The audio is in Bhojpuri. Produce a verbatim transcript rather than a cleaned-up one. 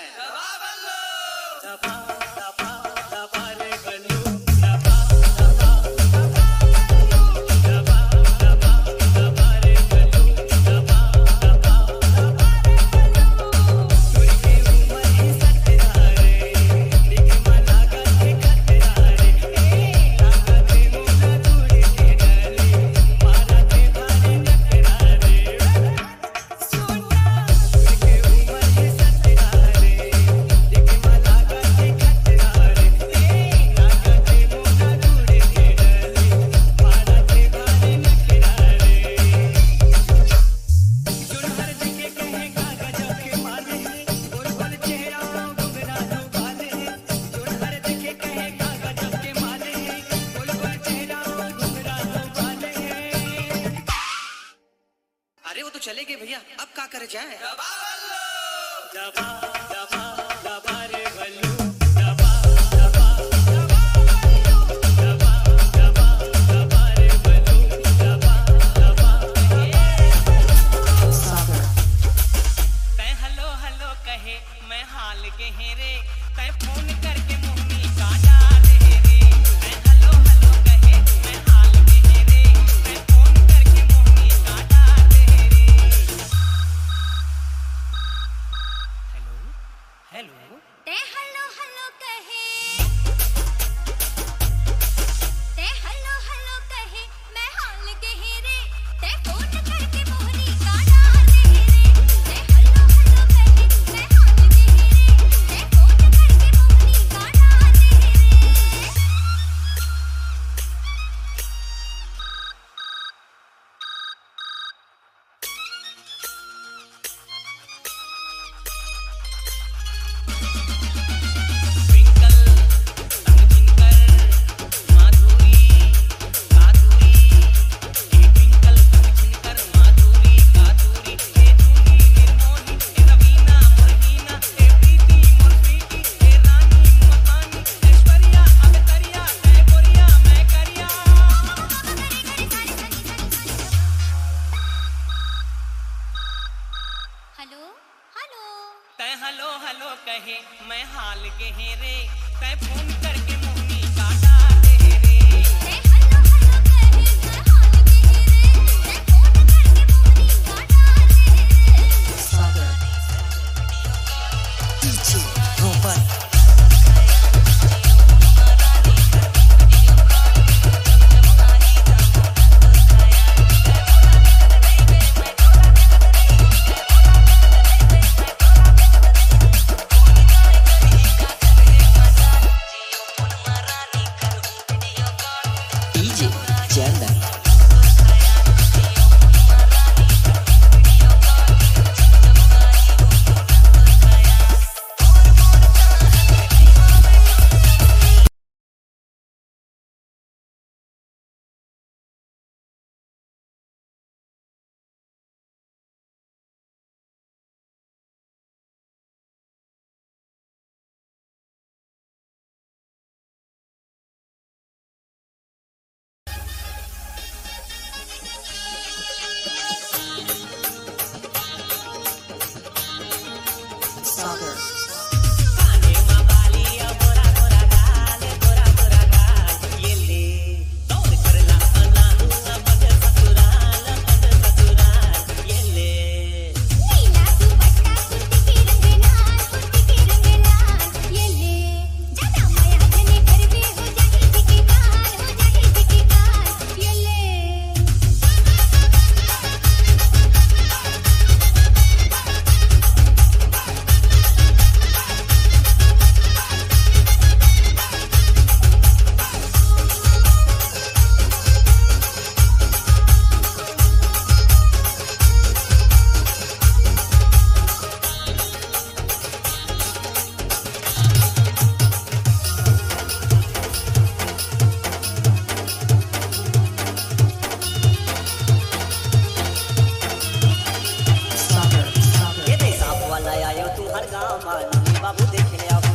अरे वो तो चले गए भैया, अब क्या करे जाए? हेलो हेलो कहे मैं हाल के हेरे तै फोन करके मुहनी का डाल रे हेलो हेलो कहे मैं हाल के हेरे तै फोन करके मुहनी का डाल रे हेलो हेलो ते हेलो हेलो कहे ते हेलो हेलो कहे मैं हाल के हेरे ते फोन करके मुहनी का डाल रे ते हेलो हेलो कहे मैं हाल के हेरे ते फोन करके मुहनी का डाल रे ट्विंकल तंग झिनकर माधुरी कातुरी ए ट्विंकल तंग झिनकर माधुरी कातुरी ए जूही निर्मोही ए रवीना मोरहीना ए प्रीति मोर प्रीति ए रानी मकानी ऐश्वर्या अवतरिया ए गोरिया मैं करिया हेलो हेलो तै हेलो हेलो कहे मैं हाल के हेरे तै फोन करके मुहनी का डाल रे ते हेलो हेलो कहे मैं हाल के हेरे ते फोन करके मुहनी का डाल रे Sagar D J Roman D J Janda Sagar काने मा बालिया बोरा बोरा गाल बोरा बोरा गाल ये ले दौड़ करला अनाहू पग ससुराल पग ससुराल ये ले नीला दुपट्टा कुर्ती के रंग लाल कुर्ती के रंग लाल ये ले जना माया जने घर भी हो जाही ठिकेदार हो जाही ठिकेदार ये ले Sagar Sagar ये दे साफ वाला आयो तू हर गांव मानी बाबू देखने आओ